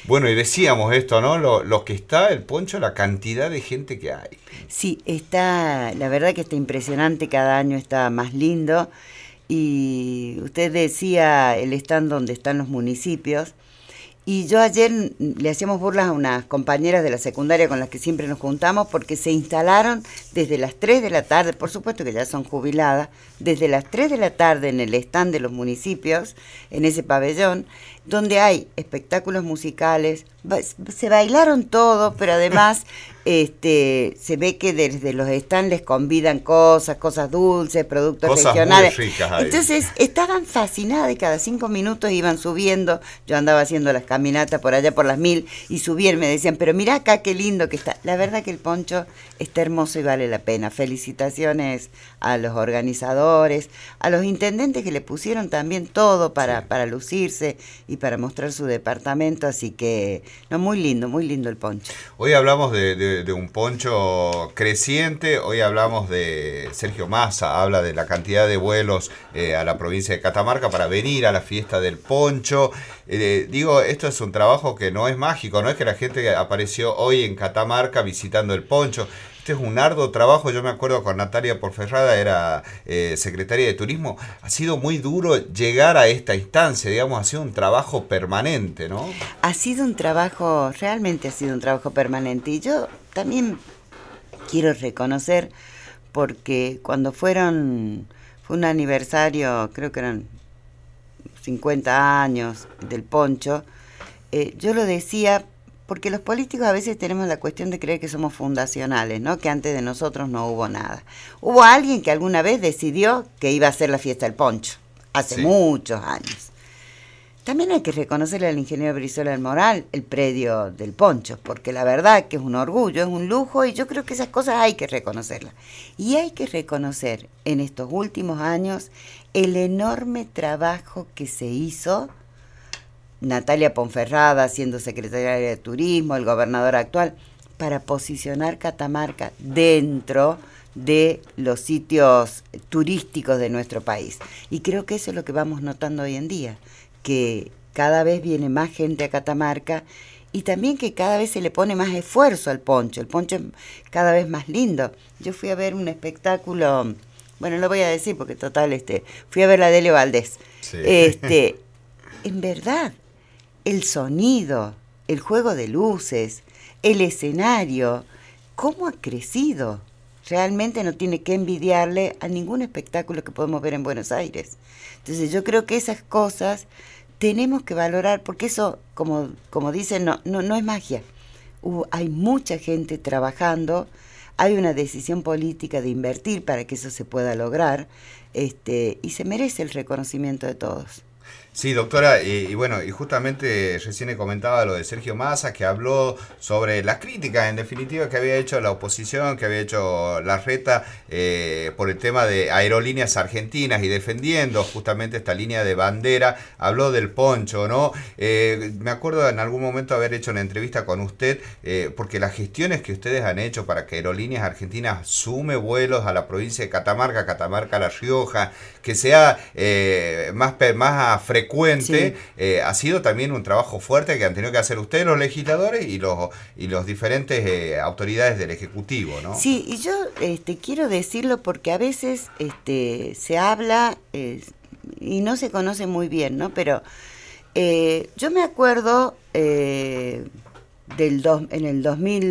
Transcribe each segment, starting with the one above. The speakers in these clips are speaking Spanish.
Bueno, y decíamos esto, ¿no? Lo que está el poncho, la cantidad de gente que hay. Sí, está, la verdad que está impresionante, cada año está más lindo. Y usted decía el stand donde están los municipios. Y yo ayer le hacíamos burlas a unas compañeras de la secundaria con las que siempre nos juntamos porque se instalaron desde las 3 de la tarde, por supuesto que ya son jubiladas, desde las 3 de la tarde en el stand de los municipios, en ese pabellón, donde hay espectáculos musicales, se bailaron todo, pero además se ve que desde los stands les convidan cosas dulces, productos Cosas muy regionales. ricas hay. Entonces estaban fascinadas y cada 5 minutos iban subiendo. Yo andaba haciendo las caminatas por allá por las 1000 y subían, me decían, pero mirá acá qué lindo que está. La verdad que el poncho está hermoso y vale la pena. Felicitaciones a los organizadores, a los intendentes que le pusieron también todo para lucirse y para mostrar su departamento. Así que, no, muy lindo el poncho. Hoy hablamos de un poncho creciente, hoy hablamos de Sergio Massa, habla de la cantidad de vuelos a la provincia de Catamarca para venir a la fiesta del poncho. Digo, esto es un trabajo que no es mágico, no es que la gente apareció hoy en Catamarca visitando el poncho. Este es un arduo trabajo. Yo me acuerdo con Natalia Porferrada, era secretaria de Turismo. Ha sido muy duro llegar a esta instancia, digamos, ha sido un trabajo permanente, ¿no? Ha sido un trabajo, realmente ha sido un trabajo permanente. Y yo también quiero reconocer, porque cuando fue un aniversario, creo que eran 50 años del poncho, yo lo decía porque los políticos a veces tenemos la cuestión de creer que somos fundacionales, ¿no? Que antes de nosotros no hubo nada. Hubo alguien que alguna vez decidió que iba a hacer la fiesta del poncho, hace Sí. muchos años. También hay que reconocerle al ingeniero Brizuela del Moral el predio del poncho, porque la verdad que es un orgullo, es un lujo, y yo creo que esas cosas hay que reconocerlas. Y hay que reconocer en estos últimos años el enorme trabajo que se hizo. Natalia Ponferrada siendo secretaria de Turismo, el gobernador actual, para posicionar Catamarca dentro de los sitios turísticos de nuestro país. Y creo que eso es lo que vamos notando hoy en día, que cada vez viene más gente a Catamarca y también que cada vez se le pone más esfuerzo al poncho. El poncho es cada vez más lindo. Yo fui a ver un espectáculo, bueno, lo voy a decir porque total, fui a ver la Dele Valdés. Sí. En verdad, el sonido, el juego de luces, el escenario, cómo ha crecido. Realmente no tiene que envidiarle a ningún espectáculo que podemos ver en Buenos Aires. Entonces yo creo que esas cosas tenemos que valorar, porque eso, como dicen, no es magia. Hay mucha gente trabajando, hay una decisión política de invertir para que eso se pueda lograr, y se merece el reconocimiento de todos. Sí, doctora, y bueno, y justamente recién le comentaba lo de Sergio Massa, que habló sobre las críticas, en definitiva, que había hecho la oposición, que había hecho Larreta por el tema de Aerolíneas Argentinas y defendiendo justamente esta línea de bandera. Habló del poncho, ¿no? Me acuerdo en algún momento haber hecho una entrevista con usted, porque las gestiones que ustedes han hecho para que Aerolíneas Argentinas sume vuelos a la provincia de Catamarca, Catamarca, La Rioja, que sea más frecuente, Sí. ha sido también un trabajo fuerte que han tenido que hacer ustedes, los legisladores, y los diferentes autoridades del Ejecutivo, ¿no? Sí, y yo quiero decirlo porque a veces se habla y no se conoce muy bien, ¿no? Pero yo me acuerdo en el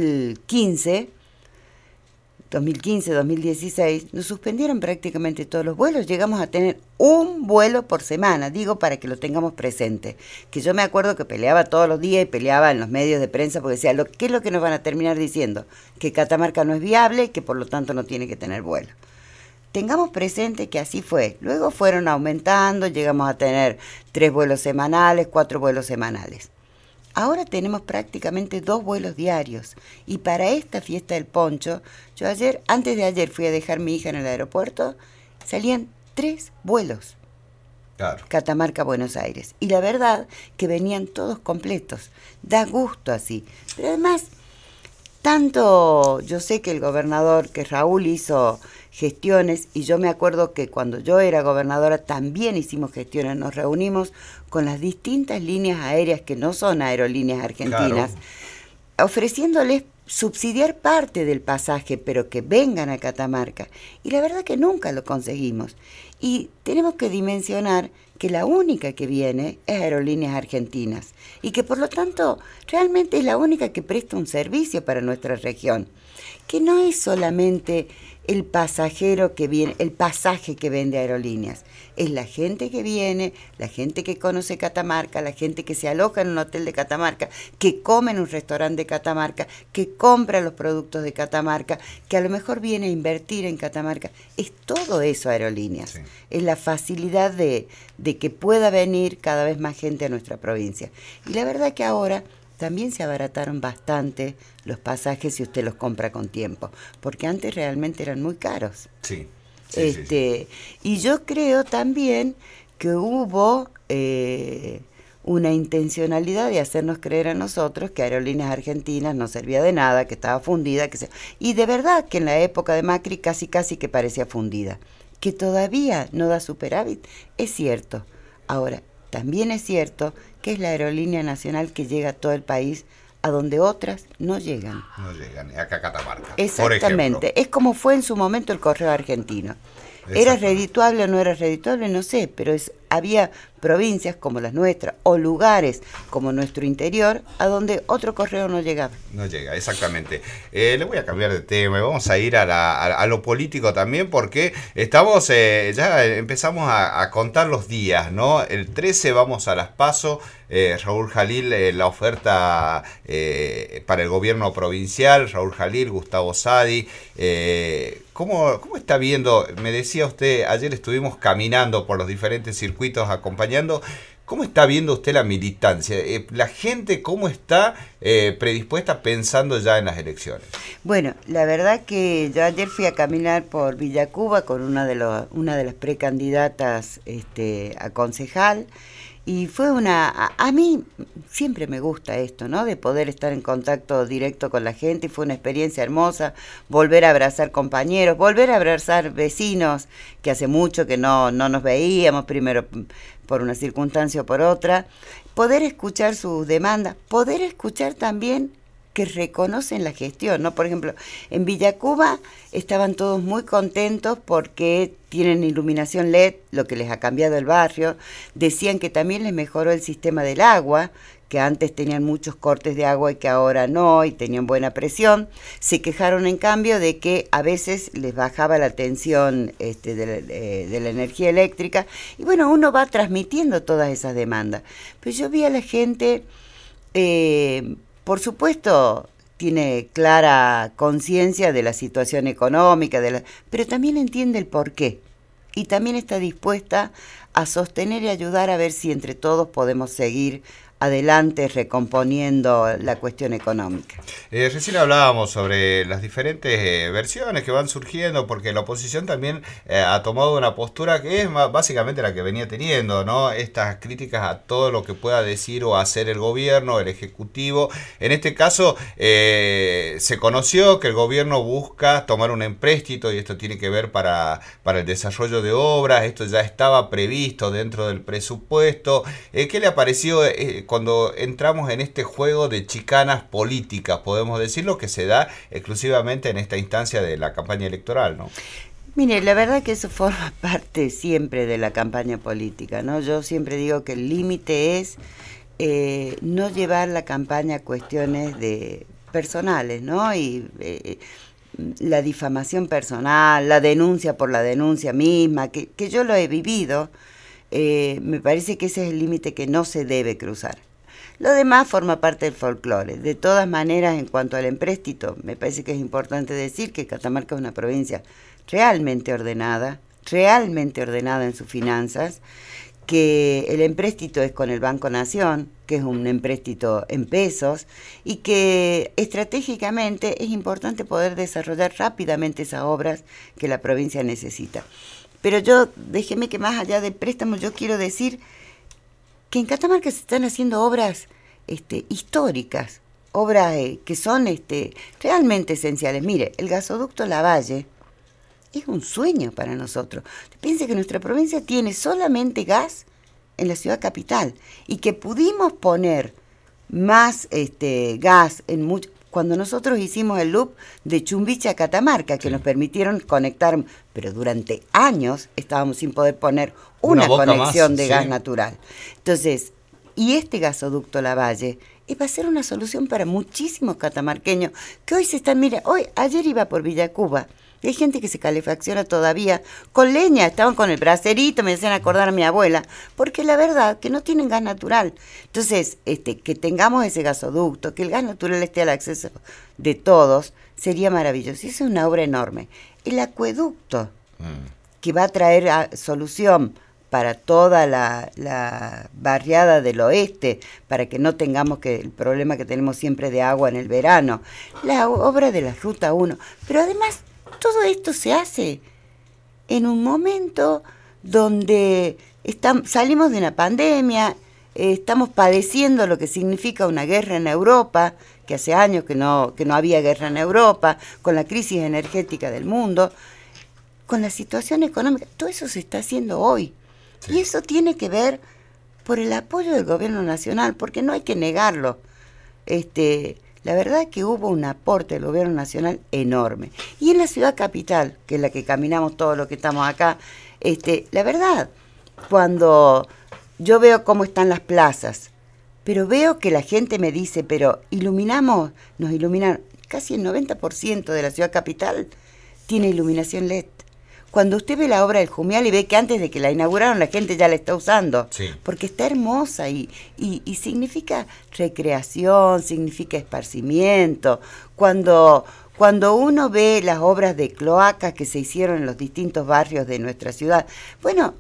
2015, 2016, nos suspendieron prácticamente todos los vuelos, llegamos a tener un vuelo por semana, digo para que lo tengamos presente, que yo me acuerdo que peleaba todos los días y peleaba en los medios de prensa porque decía, ¿qué es lo que nos van a terminar diciendo? Que Catamarca no es viable y que por lo tanto no tiene que tener vuelo. Tengamos presente que así fue, luego fueron aumentando, llegamos a tener 3 vuelos semanales, 4 vuelos semanales. Ahora tenemos prácticamente 2 vuelos diarios. Y para esta fiesta del poncho, yo antes de ayer fui a dejar a mi hija en el aeropuerto, salían 3 vuelos. Claro. Catamarca, Buenos Aires. Y la verdad que venían todos completos. Da gusto así. Pero además, tanto yo sé que el gobernador, que Raúl hizo gestiones, y yo me acuerdo que cuando yo era gobernadora también hicimos gestiones, nos reunimos con las distintas líneas aéreas que no son aerolíneas argentinas, claro, ofreciéndoles subsidiar parte del pasaje, pero que vengan a Catamarca. Y la verdad que nunca lo conseguimos. Y tenemos que dimensionar que la única que viene es Aerolíneas Argentinas y que por lo tanto realmente es la única que presta un servicio para nuestra región, que no es solamente el pasajero que viene, el pasaje que vende Aerolíneas, es la gente que viene, la gente que conoce Catamarca, la gente que se aloja en un hotel de Catamarca, que come en un restaurante de Catamarca, que compra los productos de Catamarca, que a lo mejor viene a invertir en Catamarca. Es todo eso Aerolíneas. Sí. Es la facilidad de que pueda venir cada vez más gente a nuestra provincia. Y la verdad que ahora también se abarataron bastante los pasajes si usted los compra con tiempo, porque antes realmente eran muy caros. Sí. Sí. Y yo creo también que hubo una intencionalidad de hacernos creer a nosotros que Aerolíneas Argentinas no servía de nada, que estaba fundida, y de verdad que en la época de Macri casi que parecía fundida. Que todavía no da superávit, es cierto. Ahora, también es cierto que es la aerolínea nacional que llega a todo el país, a donde otras no llegan. No llegan, acá a Catamarca. Exactamente, es como fue en su momento el correo argentino. ¿Era redituable o no era redituable? No sé, pero había provincias como las nuestras o lugares como nuestro interior a donde otro correo no llegaba. No llega, exactamente. Le voy a cambiar de tema y vamos a ir a lo político también porque estamos, ya empezamos a contar los días, ¿no? El 13 vamos a las PASO, Raúl Jalil, la oferta para el gobierno provincial, Raúl Jalil, Gustavo Sadi. ¿Cómo está viendo? Me decía usted, ayer estuvimos caminando por los diferentes circuitos acompañando. ¿Cómo está viendo usted la militancia? La gente, ¿cómo está predispuesta pensando ya en las elecciones? Bueno, la verdad que yo ayer fui a caminar por Villa Cuba con una de las precandidatas a concejal. Y fue a mí siempre me gusta esto, ¿no? De poder estar en contacto directo con la gente, y fue una experiencia hermosa, volver a abrazar compañeros, volver a abrazar vecinos, que hace mucho que no nos veíamos, primero por una circunstancia o por otra, poder escuchar sus demandas, poder escuchar también que reconocen la gestión, ¿no? Por ejemplo, en Villa Cuba estaban todos muy contentos porque tienen iluminación LED, lo que les ha cambiado el barrio. Decían que también les mejoró el sistema del agua, que antes tenían muchos cortes de agua y que ahora no, y tenían buena presión. Se quejaron en cambio de que a veces les bajaba la tensión de la energía eléctrica. Y bueno, uno va transmitiendo todas esas demandas. Pero yo vi a la gente... por supuesto, tiene clara conciencia de la situación económica, pero también entiende el porqué. Y también está dispuesta a sostener y ayudar a ver si entre todos podemos seguir adelante recomponiendo la cuestión económica. Recién hablábamos sobre las diferentes versiones que van surgiendo, porque la oposición también ha tomado una postura que es básicamente la que venía teniendo, ¿no? Estas críticas a todo lo que pueda decir o hacer el gobierno, el ejecutivo. En este caso se conoció que el gobierno busca tomar un empréstito y esto tiene que ver para el desarrollo de obras. Esto ya estaba previsto dentro del presupuesto. ¿Qué le pareció cuando entramos en este juego de chicanas políticas, podemos decirlo, que se da exclusivamente en esta instancia de la campaña electoral, ¿no? Mire, la verdad que eso forma parte siempre de la campaña política, ¿no? Yo siempre digo que el límite es no llevar la campaña a cuestiones personales, ¿no? Y la difamación personal, la denuncia por la denuncia misma, que yo lo he vivido. Me parece que ese es el límite que no se debe cruzar. Lo demás forma parte del folclore. De todas maneras, en cuanto al empréstito, me parece que es importante decir que Catamarca es una provincia realmente ordenada en sus finanzas, que el empréstito es con el Banco Nación, que es un empréstito en pesos, y que estratégicamente es importante poder desarrollar rápidamente esas obras que la provincia necesita. Pero déjeme que más allá del préstamo, yo quiero decir que en Catamarca se están haciendo obras históricas, obras que son realmente esenciales. Mire, el gasoducto Lavalle es un sueño para nosotros. Piense que nuestra provincia tiene solamente gas en la ciudad capital y que pudimos poner más gas en mucho. Cuando nosotros hicimos el loop de Chumbiche a Catamarca, que nos permitieron conectar, pero durante años estábamos sin poder poner una conexión de gas natural. Entonces, y este gasoducto Lavalle va a ser una solución para muchísimos catamarqueños que hoy se están, mira, ayer iba por Villa Cuba, y hay gente que se calefacciona todavía con leña, estaban con el bracerito, me hacían acordar a mi abuela, porque la verdad que no tienen gas natural. Entonces, que tengamos ese gasoducto, que el gas natural esté al acceso de todos, sería maravilloso. Y eso es una obra enorme. El acueducto, que va a traer solución para toda la barriada del oeste, para que no tengamos el problema que tenemos siempre de agua en el verano, la obra de la Ruta 1, pero además todo esto se hace en un momento donde salimos de una pandemia, estamos padeciendo lo que significa una guerra en Europa, que hace años que no había guerra en Europa, con la crisis energética del mundo, con la situación económica, todo eso se está haciendo hoy. Sí. Y eso tiene que ver por el apoyo del gobierno nacional, porque no hay que negarlo. La verdad es que hubo un aporte del gobierno nacional enorme. Y en la ciudad capital, que es la que caminamos todos los que estamos acá, la verdad, cuando yo veo cómo están las plazas, pero veo que la gente me dice, pero nos iluminaron, casi el 90% de la ciudad capital tiene iluminación LED. Cuando usted ve la obra del Jumial y ve que antes de que la inauguraron la gente ya la está usando, sí, porque está hermosa y significa recreación, significa esparcimiento. Cuando uno ve las obras de cloacas que se hicieron en los distintos barrios de nuestra ciudad, bueno,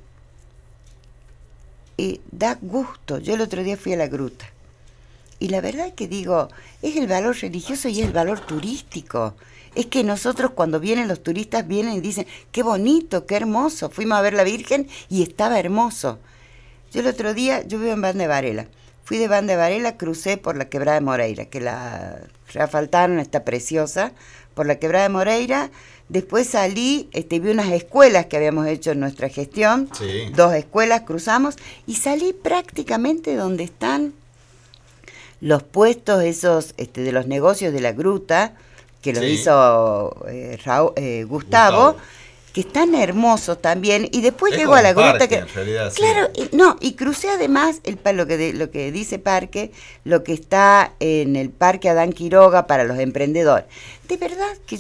da gusto. Yo el otro día fui a la Gruta y la verdad que digo, es el valor religioso y es el valor turístico. Es que nosotros cuando vienen los turistas vienen y dicen, qué bonito, qué hermoso, fuimos a ver la Virgen y estaba hermoso. Yo el otro día, yo vivo en Banda de Varela, fui de Banda de Varela, crucé por la Quebrada de Moreira, que la reasfaltaron, está preciosa, por la Quebrada de Moreira, después salí, vi unas escuelas que habíamos hecho en nuestra gestión, sí, 2 escuelas cruzamos, y salí prácticamente donde están los puestos esos de los negocios de la Gruta, que lo sí, hizo Gustavo, que están hermosos también, y después llego a la Gruta que en realidad, claro, sí. Y crucé además lo que dice Parque, lo que está en el Parque Adán Quiroga para los emprendedores. De verdad que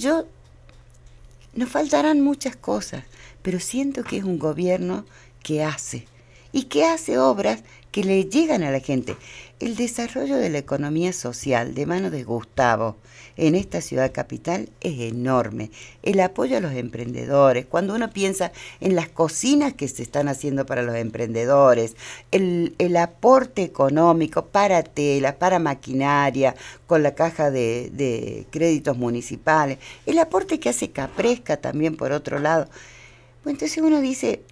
nos faltarán muchas cosas, pero siento que es un gobierno que hace obras que le llegan a la gente. El desarrollo de la economía social de mano de Gustavo en esta ciudad capital es enorme. El apoyo a los emprendedores, cuando uno piensa en las cocinas que se están haciendo para los emprendedores, el aporte económico para telas, para maquinaria, con la caja de créditos municipales, el aporte que hace Capresca también por otro lado. Bueno, entonces uno dice,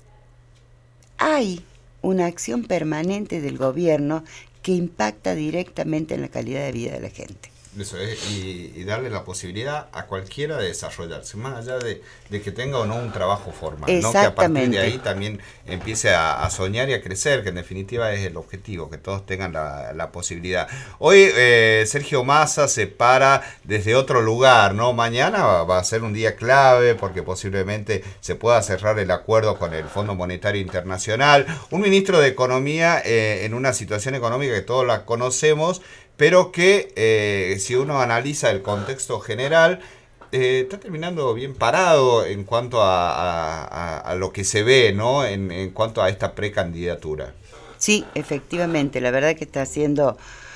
hay una acción permanente del gobierno que impacta directamente en la calidad de vida de la gente. Eso es, y darle la posibilidad a cualquiera de desarrollarse, más allá de que tenga o no un trabajo formal, ¿no? Que a partir de ahí también empiece a soñar y a crecer, que en definitiva es el objetivo, que todos tengan la posibilidad. Hoy Sergio Massa se para desde otro lugar, ¿no? Mañana va a ser un día clave porque posiblemente se pueda cerrar el acuerdo con el Fondo Monetario Internacional. Un ministro de Economía en una situación económica que todos la conocemos, pero que si uno analiza el contexto general, está terminando bien parado en cuanto a lo que se ve, ¿no? En cuanto a esta precandidatura. Sí, efectivamente, la verdad que está haciendo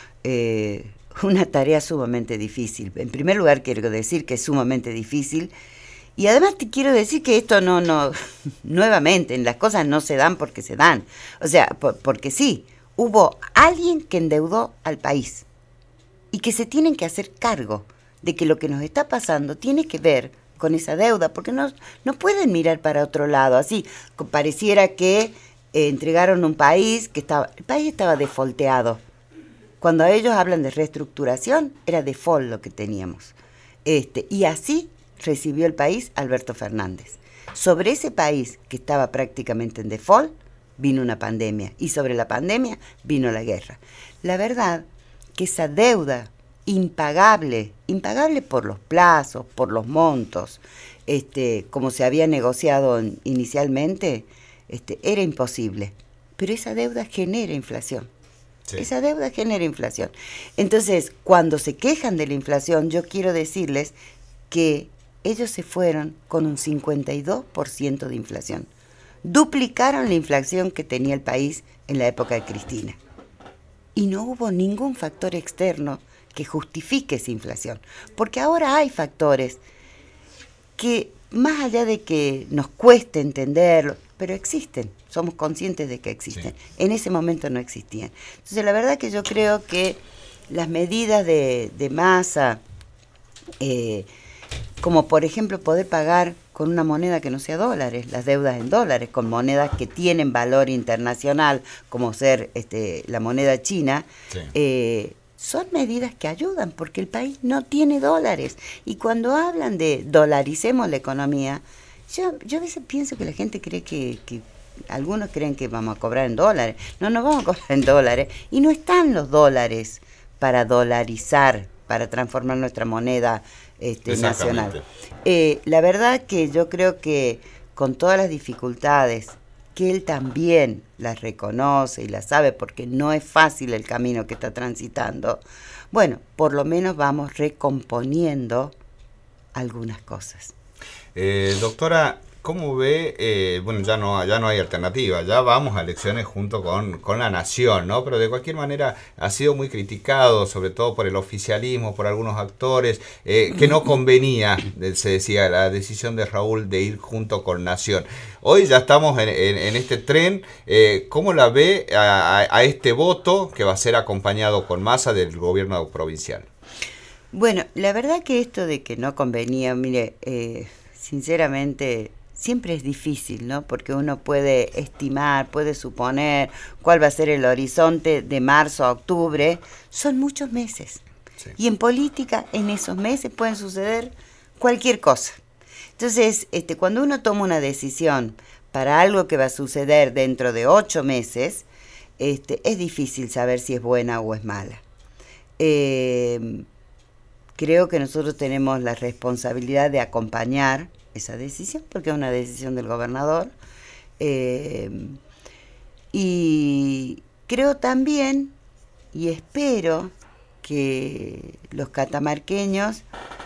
una tarea sumamente difícil. En primer lugar, quiero decir que es sumamente difícil. Y además te quiero decir que esto no nuevamente, las cosas no se dan porque se dan. O sea, porque sí, hubo alguien que endeudó al país. Y que se tienen que hacer cargo de que lo que nos está pasando tiene que ver con esa deuda, porque no pueden mirar para otro lado, así pareciera que entregaron un país el país estaba defolteado. Cuando ellos hablan de reestructuración, era default lo que teníamos. Y así recibió el país Alberto Fernández. Sobre ese país que estaba prácticamente en default, vino una pandemia. Y sobre la pandemia vino la guerra. La verdad que esa deuda impagable por los plazos, por los montos, como se había negociado inicialmente, era imposible. Pero esa deuda genera inflación. Sí. Esa deuda genera inflación. Entonces, cuando se quejan de la inflación, yo quiero decirles que ellos se fueron con un 52% de inflación. Duplicaron la inflación que tenía el país en la época de Cristina. Y no hubo ningún factor externo que justifique esa inflación. Porque ahora hay factores que, más allá de que nos cueste entenderlo, pero existen, somos conscientes de que existen. Sí. En ese momento no existían. Entonces, la verdad que yo creo que las medidas de Massa, como por ejemplo poder pagar con una moneda que no sea dólares, las deudas en dólares, con monedas que tienen valor internacional, como ser la moneda china, sí. Son medidas que ayudan, porque el país no tiene dólares. Y cuando hablan de dolaricemos la economía, yo a veces pienso que la gente cree que algunos creen que vamos a cobrar en dólares. No vamos a cobrar en dólares. Y no están los dólares para dolarizar, para transformar nuestra moneda nacional. La verdad que yo creo que con todas las dificultades, que él también las reconoce y las sabe, porque no es fácil el camino que está transitando, bueno, por lo menos vamos recomponiendo algunas cosas. Doctora, ¿cómo ve? Bueno, ya no hay alternativa, ya vamos a elecciones junto con la nación, ¿no? Pero de cualquier manera ha sido muy criticado, sobre todo por el oficialismo, por algunos actores, que no convenía, se decía, la decisión de Raúl de ir junto con Nación. Hoy ya estamos en este tren. ¿Cómo la ve a este voto que va a ser acompañado con Massa del gobierno provincial? Bueno, la verdad que esto de que no convenía, mire, sinceramente siempre es difícil, ¿no? Porque uno puede estimar, puede suponer cuál va a ser el horizonte de marzo a octubre. Son muchos meses. Sí. Y en política, en esos meses pueden suceder cualquier cosa. Entonces, cuando uno toma una decisión para algo que va a suceder dentro de 8 meses, es difícil saber si es buena o es mala. Creo que nosotros tenemos la responsabilidad de acompañar esa decisión, porque es una decisión del gobernador. Y creo también, y espero, que los catamarqueños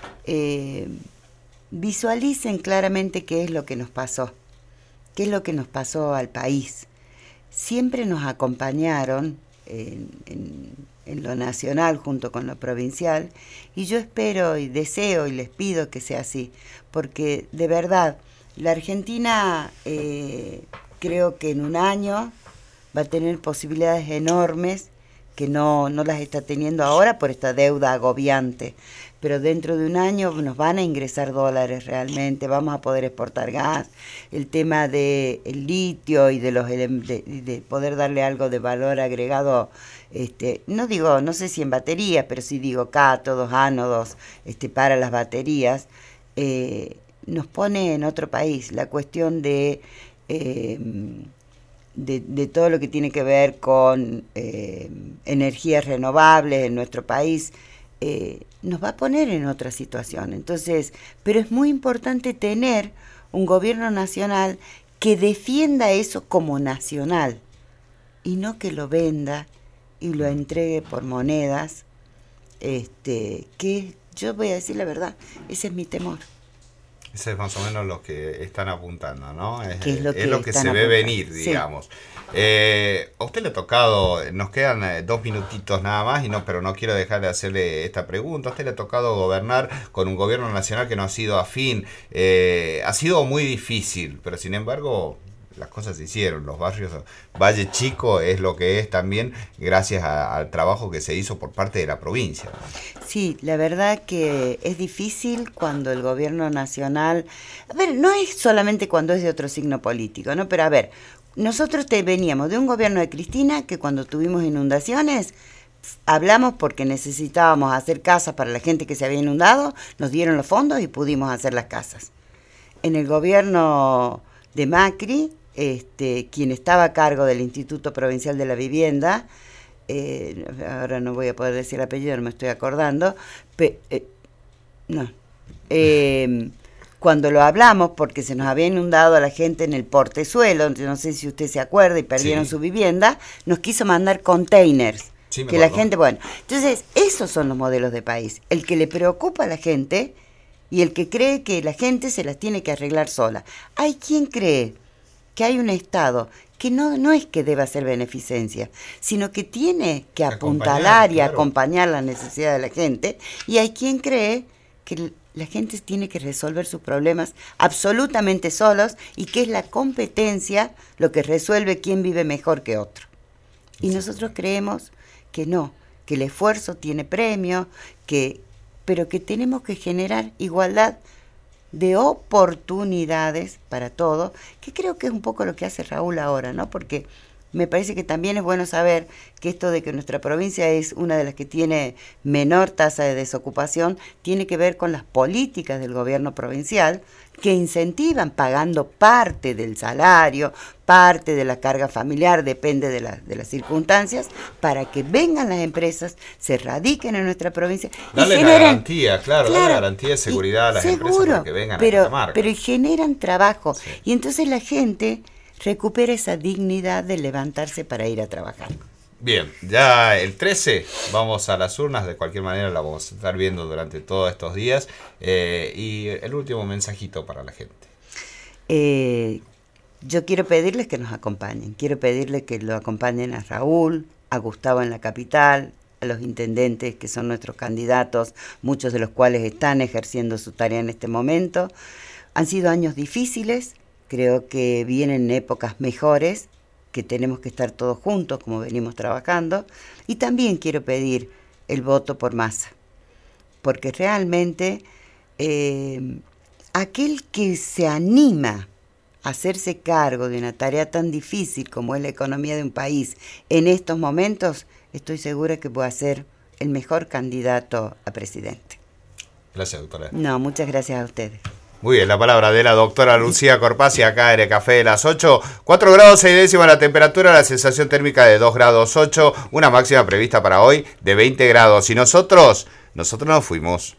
visualicen claramente qué es lo que nos pasó, qué es lo que nos pasó al país. Siempre nos acompañaron en lo nacional junto con lo provincial, y yo espero y deseo y les pido que sea así, porque de verdad la Argentina creo que en un año va a tener posibilidades enormes que no las está teniendo ahora por esta deuda agobiante, pero dentro de un año nos van a ingresar dólares realmente, vamos a poder exportar gas, el tema del litio y de poder darle algo de valor agregado, no sé si en baterías, pero sí digo cátodos, ánodos, para las baterías, nos pone en otro país. La cuestión de todo lo que tiene que ver con energías renovables en nuestro país, nos va a poner en otra situación. Entonces, pero es muy importante tener un gobierno nacional que defienda eso como nacional y no que lo venda y lo entregue por monedas, que yo voy a decir la verdad, ese es mi temor. Ese es más o menos lo que están apuntando, ¿no? Es lo que se ve venir, digamos. Sí. A usted le ha tocado, nos quedan 2 minutitos nada más, pero no quiero dejar de hacerle esta pregunta. A usted le ha tocado gobernar con un gobierno nacional que no ha sido afín. Ha sido muy difícil, pero sin embargo las cosas se hicieron. Los barrios, Valle Chico es lo que es también gracias al trabajo que se hizo por parte de la provincia, ¿no? Sí, la verdad que es difícil cuando el gobierno nacional, a ver, no es solamente cuando es de otro signo político, ¿no? Pero a ver, nosotros veníamos de un gobierno de Cristina que cuando tuvimos inundaciones hablamos porque necesitábamos hacer casas para la gente que se había inundado, nos dieron los fondos y pudimos hacer las casas. en el gobierno de Macri, quien estaba a cargo del Instituto Provincial de la Vivienda, ahora no voy a poder decir el apellido, no me estoy acordando, no, cuando lo hablamos, porque se nos había inundado a la gente en el portezuelo, no sé si usted se acuerda, y perdieron su vivienda, nos quiso mandar containers. Sí, que la gente, bueno, entonces esos son los modelos de país, el que le preocupa a la gente y el que cree que la gente se las tiene que arreglar sola. Hay quien cree que hay un Estado que no es que deba hacer beneficencia, sino que tiene que apuntalar y acompañar las necesidades de la gente, y hay quien cree que la gente tiene que resolver sus problemas absolutamente solos y que es la competencia lo que resuelve quién vive mejor que otro. Y nosotros creemos que no, que el esfuerzo tiene premio, pero que tenemos que generar igualdad de oportunidades para todo, que creo que es un poco lo que hace Raúl ahora, ¿no? Porque me parece que también es bueno saber que esto de que nuestra provincia es una de las que tiene menor tasa de desocupación tiene que ver con las políticas del gobierno provincial que incentivan pagando parte del salario, parte de la carga familiar, depende de las circunstancias, para que vengan las empresas, se radiquen en nuestra provincia. Dale la garantía, claro, dale la garantía de seguridad a las empresas para que vengan a Catamarca. Pero generan trabajo, sí. Y entonces la gente recupera esa dignidad de levantarse para ir a trabajar. Bien, ya el 13 vamos a las urnas, de cualquier manera la vamos a estar viendo durante todos estos días. Y el último mensajito para la gente. Yo quiero pedirles que nos acompañen, quiero pedirles que lo acompañen a Raúl, a Gustavo en la capital, a los intendentes que son nuestros candidatos, muchos de los cuales están ejerciendo su tarea en este momento. Han sido años difíciles. Creo que vienen épocas mejores, que tenemos que estar todos juntos como venimos trabajando. Y también quiero pedir el voto por Massa, porque realmente aquel que se anima a hacerse cargo de una tarea tan difícil como es la economía de un país en estos momentos, estoy segura que puede ser el mejor candidato a presidente. Gracias, doctora. No, muchas gracias a ustedes. Muy bien, la palabra de la doctora Lucía Corpasi acá en el Café de las 8. 4 grados 6 décimas la temperatura, la sensación térmica de 2 grados 8, una máxima prevista para hoy de 20 grados. Y nosotros nos fuimos.